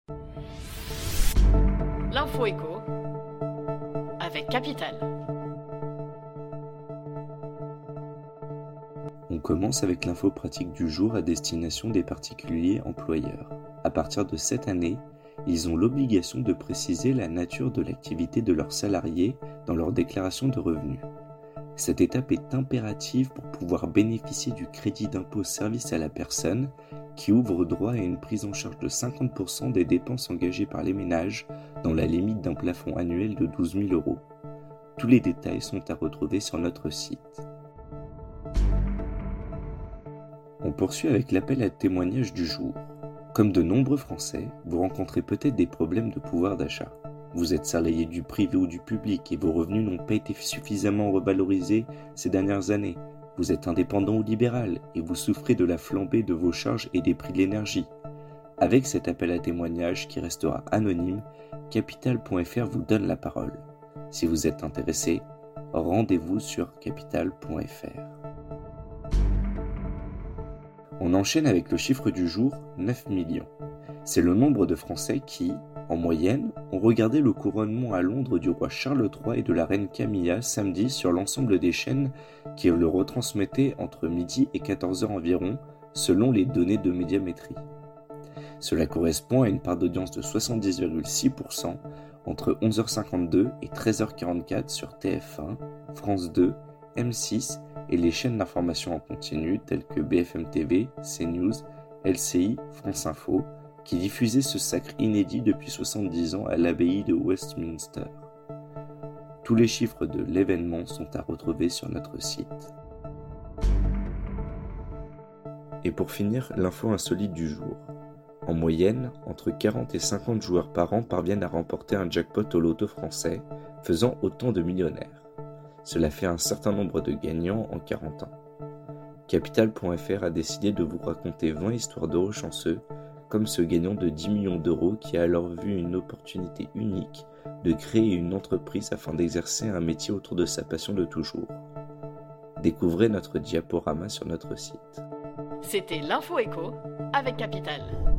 L'info éco avec Capital. On commence avec l'info pratique du jour à destination des particuliers employeurs. À partir de cette année, ils ont l'obligation de préciser la nature de l'activité de leurs salariés dans leur déclaration de revenus. Cette étape est impérative pour pouvoir bénéficier du crédit d'impôt service à la personne qui ouvre droit à une prise en charge de 50% des dépenses engagées par les ménages dans la limite d'un plafond annuel de 12 000 €. Tous les détails sont à retrouver sur notre site. On poursuit avec l'appel à témoignages du jour. Comme de nombreux Français, vous rencontrez peut-être des problèmes de pouvoir d'achat. Vous êtes salarié du privé ou du public et vos revenus n'ont pas été suffisamment revalorisés ces dernières années. Vous êtes indépendant ou libéral et vous souffrez de la flambée de vos charges et des prix de l'énergie. Avec cet appel à témoignages qui restera anonyme, Capital.fr vous donne la parole. Si vous êtes intéressé, rendez-vous sur Capital.fr. On enchaîne avec le chiffre du jour, 9 millions. C'est le nombre de Français qui, en moyenne, ont regardé le couronnement à Londres du roi Charles III et de la reine Camilla samedi sur l'ensemble des chaînes qui le retransmettaient entre midi et 14h environ, selon les données de Médiamétrie. Cela correspond à une part d'audience de 70,6% entre 11h52 et 13h44 sur TF1, France 2, M6 et les chaînes d'information en continu telles que BFM TV, CNews, LCI, France Info, qui diffusaient ce sacre inédit depuis 70 ans à l'abbaye de Westminster. Tous les chiffres de l'événement sont à retrouver sur notre site. Et pour finir, l'info insolite du jour. En moyenne, entre 40 et 50 joueurs par an parviennent à remporter un jackpot au loto français, faisant autant de millionnaires. Cela fait un certain nombre de gagnants en 40 ans. Capital.fr a décidé de vous raconter 20 histoires d'heureux chanceux, comme ce gagnant de 10 millions d'euros qui a alors vu une opportunité unique de créer une entreprise afin d'exercer un métier autour de sa passion de toujours. Découvrez notre diaporama sur notre site. C'était l'info éco avec Capital.